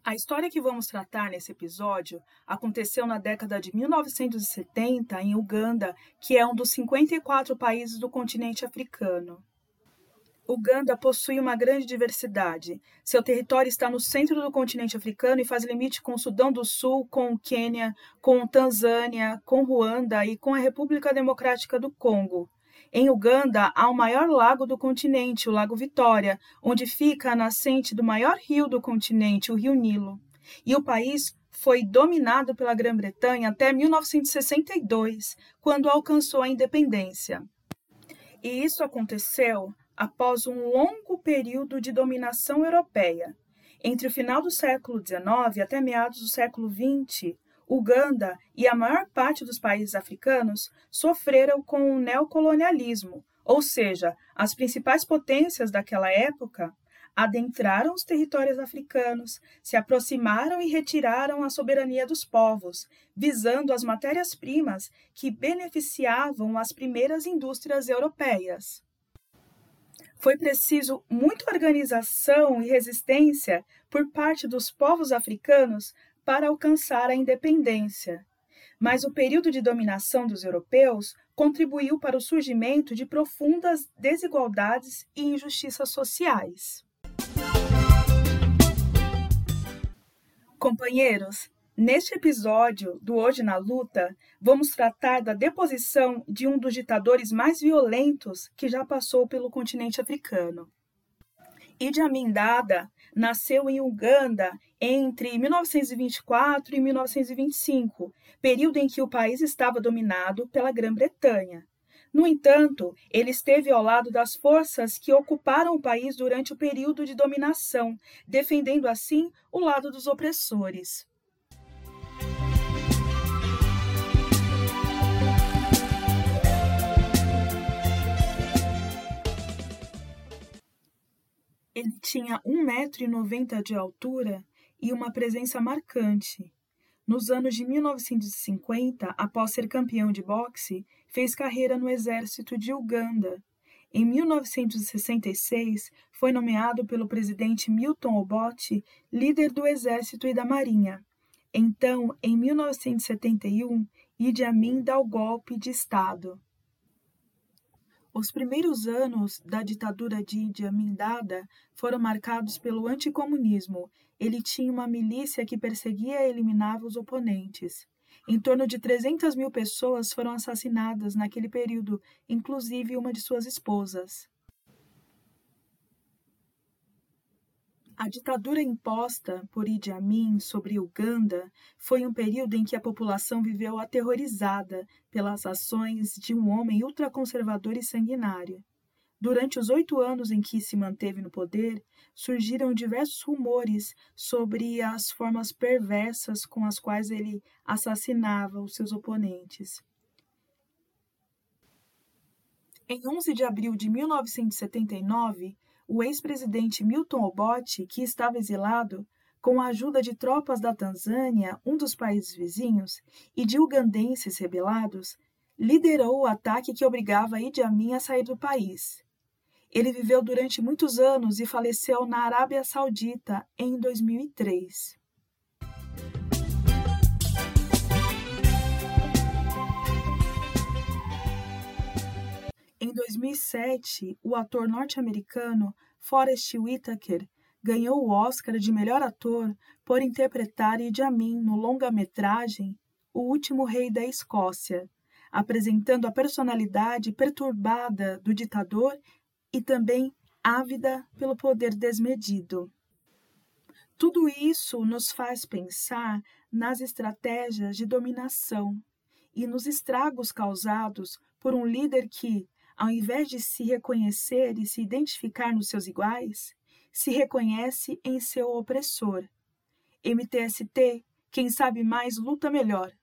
A história que vamos tratar nesse episódio aconteceu na década de 1970 em Uganda, que é um dos 54 países do continente africano. Uganda possui uma grande diversidade. Seu território está no centro do continente africano e faz limite com o Sudão do Sul, com o Quênia, com Tanzânia, com Ruanda e com a República Democrática do Congo. Em Uganda, há o maior lago do continente, o Lago Vitória, onde fica a nascente do maior rio do continente, o Rio Nilo. E o país foi dominado pela Grã-Bretanha até 1962, quando alcançou a independência. E isso aconteceu após um longo período de dominação europeia. Entre o final do século XIX até meados do século XX, Uganda e a maior parte dos países africanos sofreram com o neocolonialismo, ou seja, as principais potências daquela época adentraram os territórios africanos, se aproximaram e retiraram a soberania dos povos, visando as matérias-primas que beneficiavam as primeiras indústrias europeias. Foi preciso muita organização e resistência por parte dos povos africanos para alcançar a independência. Mas o período de dominação dos europeus contribuiu para o surgimento de profundas desigualdades e injustiças sociais. Companheiros, neste episódio do Hoje na Luta, vamos tratar da deposição de um dos ditadores mais violentos que já passou pelo continente africano. Idi Amin Dada nasceu em Uganda entre 1924 e 1925, período em que o país estava dominado pela Grã-Bretanha. No entanto, ele esteve ao lado das forças que ocuparam o país durante o período de dominação, defendendo assim o lado dos opressores. Ele tinha 1,90 m de altura e uma presença marcante. Nos anos de 1950, após ser campeão de boxe, fez carreira no exército de Uganda. Em 1966, foi nomeado pelo presidente Milton Obote líder do exército e da marinha. Então, em 1971, Idi Amin dá o golpe de Estado. Os primeiros anos da ditadura de Idi Amin Dada foram marcados pelo anticomunismo. Ele tinha uma milícia que perseguia e eliminava os oponentes. Em torno de 300 mil pessoas foram assassinadas naquele período, inclusive uma de suas esposas. A ditadura imposta por Idi Amin sobre Uganda foi um período em que a população viveu aterrorizada pelas ações de um homem ultraconservador e sanguinário. Durante os 8 anos em que se manteve no poder, surgiram diversos rumores sobre as formas perversas com as quais ele assassinava os seus oponentes. Em 11 de abril de 1979, o ex-presidente Milton Obote, que estava exilado, com a ajuda de tropas da Tanzânia, um dos países vizinhos, e de ugandenses rebelados, liderou o ataque que obrigava Idi Amin a sair do país. Ele viveu durante muitos anos e faleceu na Arábia Saudita em 2003. Em 2007, o ator norte-americano Forest Whitaker ganhou o Oscar de melhor ator por interpretar Idi Amin no longa-metragem O Último Rei da Escócia, apresentando a personalidade perturbada do ditador e também ávida pelo poder desmedido. Tudo isso nos faz pensar nas estratégias de dominação e nos estragos causados por um líder que, ao invés de se reconhecer e se identificar nos seus iguais, se reconhece em seu opressor. MTST, quem sabe mais luta melhor.